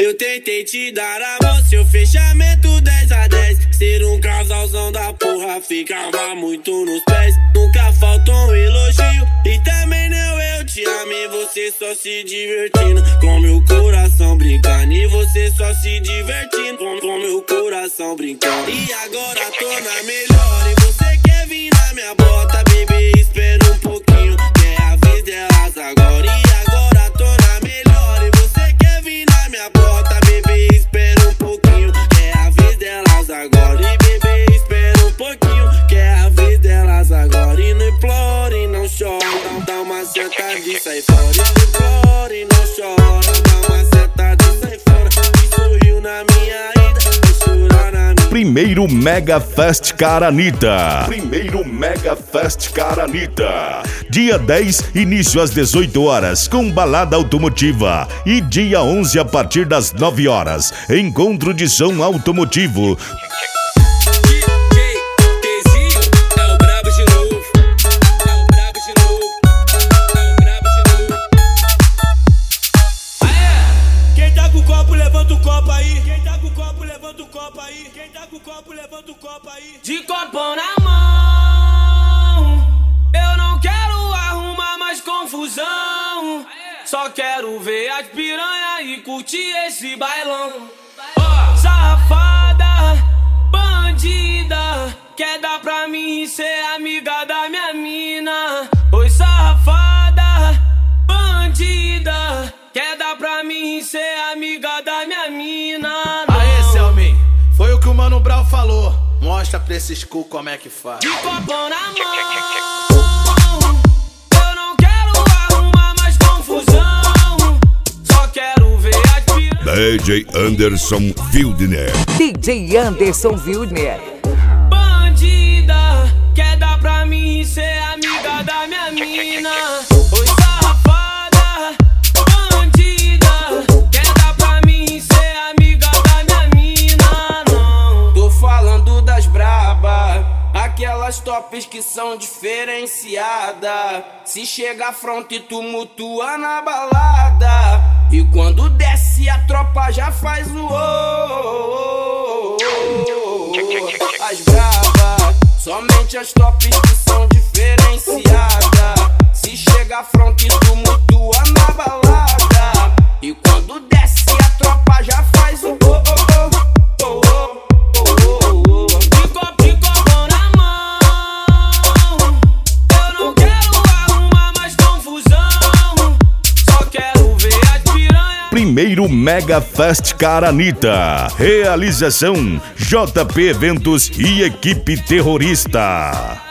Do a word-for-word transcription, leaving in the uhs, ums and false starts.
Eu tentei te dar amor, seu fechamento dez a dez. Ser um casalzão da porra ficava muito nos pés. Nunca faltou um elogio e também não eu te amei. Você só se divertindo, com meu coração brincando. E você só se divertindo, com, com meu coração brincando. E agora tô na melhor e você quer vir na minha bota. Bebê, espera um pouquinho, que é a vez delas agora. E agora tô na melhor e você quer vir na minha bota. Bebê, espera um pouquinho, que é a vez delas agora. E bebê, espera um pouquinho, que é a vez delas agora. E não implore, não chora, não dá uma sentada e sai fora. E não implore, não chora, dá uma sentada e sai fora. E sorriu na minha ida, e chorou na minha. Primeiro Mega Fest Caranita. Primeiro Mega Fest Caranita. Dia dez, início às dezoito horas, com balada automotiva. E dia onze, a partir das nove horas, encontro de som automotivo. De copão na mão, eu não quero arrumar mais confusão. Só quero ver as piranha e curtir esse bailão. Safada, bandida, quer dar pra mim ser amiga da minha mina. Oi, safada, bandida, quer dar pra mim ser amiga da minha mina. Aê, Selmin, foi o que o Mano Brown falou. Mostra pra esses cu como é que faz. De copão na mão, eu não quero arrumar mais confusão. Só quero ver as piranha. D J Anderson Wildner. D J Anderson Wildner. Bandida, quer dar pra mim ser amiga da minha mina. Oi, safada, bandida, quer dar pra mim ser amiga da minha mina. Não, tô falando das braba, aquelas tops que são diferenciadas. Se chega front e tumultua na balada, e quando desce a tropa já faz o oh, oh, oh, oh. As brava, somente as tops que são diferenciadas. Se chega front e tumultua na balada, e quando desce a tropa já faz o oh, oh, oh, oh, oh. Primeiro Mega Fest Caranita. Realização J P Eventos e Equipe Terrorista.